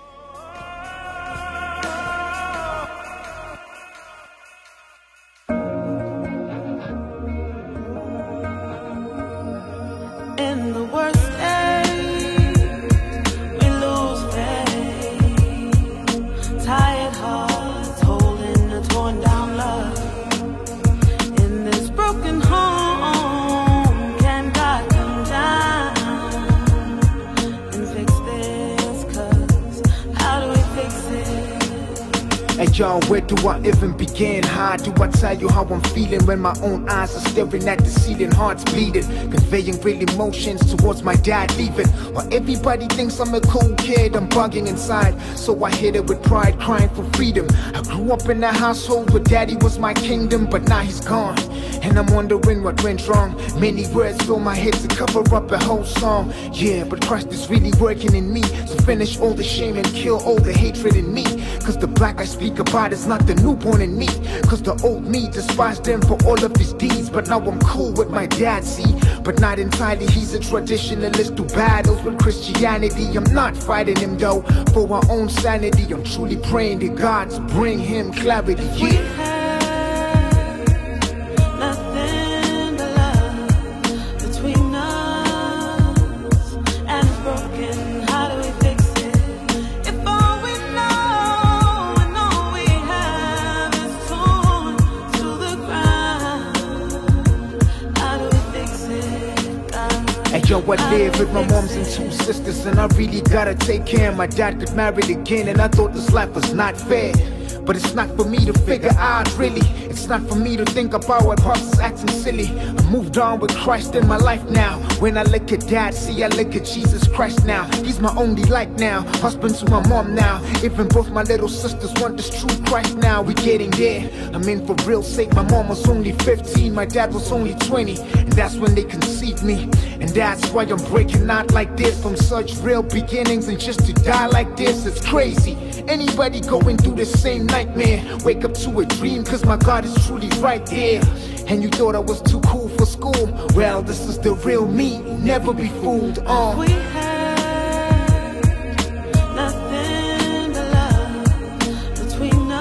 In the worst days, we lose faith. Tired hearts holding a torn down love. In this broken home, can God come down and fix this? 'Cause how do we fix it? Hey y'all, where do I even begin? How do I tell you how I'm feeling when my own eyes are staring at the ceiling, hearts bleeding, conveying real emotions towards my dad leaving? While everybody thinks I'm a cool kid, I'm bugging inside, so I hit it with pride, crying for freedom. I grew up in a household where daddy was my kingdom, but now he's gone, and I'm wondering what went wrong. Many words fill my head to cover up a whole song. Yeah, but Christ is really working in me, so finish all the shame and kill all the hatred in me. Cause the black I speak about is not the newborn in me. Cause the old me despised him for all of his deeds, but now I'm cool with my dad, see. But not entirely, he's a traditionalist who battles with Christianity. I'm not fighting him though, for our own sanity. I'm truly praying to God to bring him clarity. We Yeah. have nothing but love between us, and it's broken. How do we fix it? If all we know and all we have is torn to the ground, how do we fix it, God? Hey yo, I live with my moms and two sisters, and I really gotta take care. My dad got married again, and I thought this life was not fair. But it's not for me to figure out, really. It's not for me to think about what pops is acting silly. I moved on with Christ in my life now. When I look at dad, see I look at Jesus Christ now. He's my only light now, husband to my mom now. Even both my little sisters want this true Christ now. We getting there, I'm in for real sake. My mom was only fifteen, my dad was only twenty, and that's when they conceived me. And that's why I'm breaking out like this, from such real beginnings, and just to die like this, it's crazy. Anybody going through the same nightmare, wake up to a dream, cause my God is truly right there. And you thought I was too cool for school, well, this is the real me, never be fooled. uh. We have nothing but love between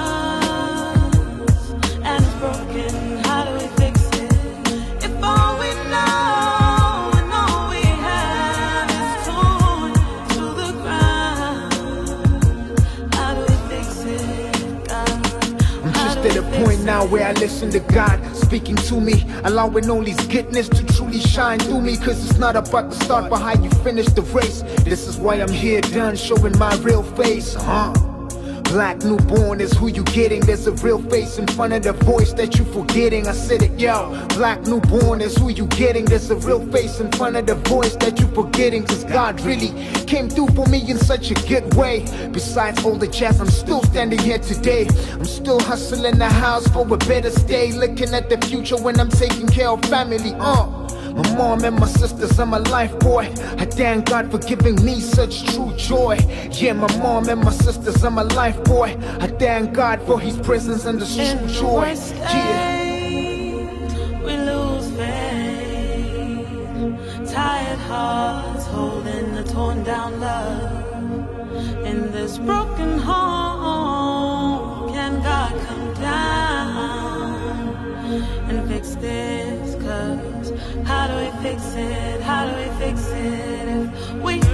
us, and it's broken. How do we fix it? If all we know and all we have is torn to the ground, how do we fix it, God? I'm just at a point now where I listen to God speaking to me, allowing all His goodness to truly shine through me. Cause it's not about the start but how you finish the race. This is why I'm here done showing my real face, huh? Black newborn is who you getting. There's a real face in front of the voice that you forgetting. I said it, yo. Black newborn is who you getting. There's a real face in front of the voice that you forgetting. Cause God really came through for me in such a good way. Besides all the jazz, I'm still standing here today. I'm still hustling the house for a better stay. Looking at the future when I'm taking care of family, uh my mom and my sisters are my life, boy. I thank God for giving me such true joy. Yeah, my mom and my sisters are my life, boy. I thank God for His presence and this In true the joy. worst Yeah. days, we lose faith. Tired hearts holding a torn down love. In this broken home, can God come down and fix this? 'Cause how do we fix it? How do we fix it if we